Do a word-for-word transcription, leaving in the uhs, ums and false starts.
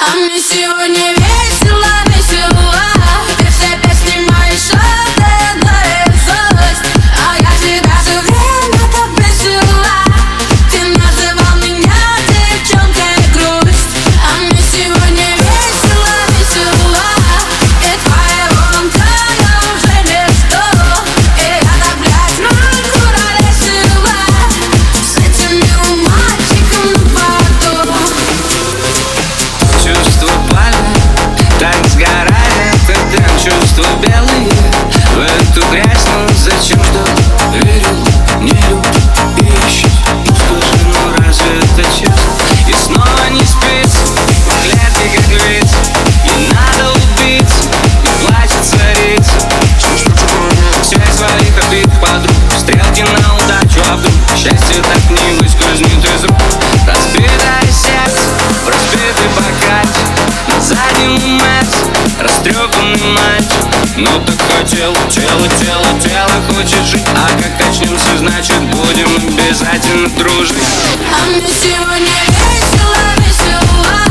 А мне сегодня весело, весело. Ты все песни мои шутки наизусть, а я тебя все время так весела. Ты называл меня девчонкой грусть. А мне сегодня весело, весело. И твоего я уже не жду. И я так, блядь, руку навесила с этим милым мальчиком на борту. Чувства пали, так сгорает этот чувства белые в эту грязь, но зачем что верил, не любит ищет. Ну скажи, ну разве это честно? И снова не спится, в клетке как виц. И надо убиться, и плачет царица. Связь своих обид подруг, стрелки на удачу, а вдруг счастье так не выскользнет из рук. Разбитое сердце, разбитый бокал, на заднем Мерс, растрепанный мальчик. Ну так хотел, тело, тело, тело хочет жить. А как очнемся, значит будем обязательно дружить. А мне сегодня весело, весело.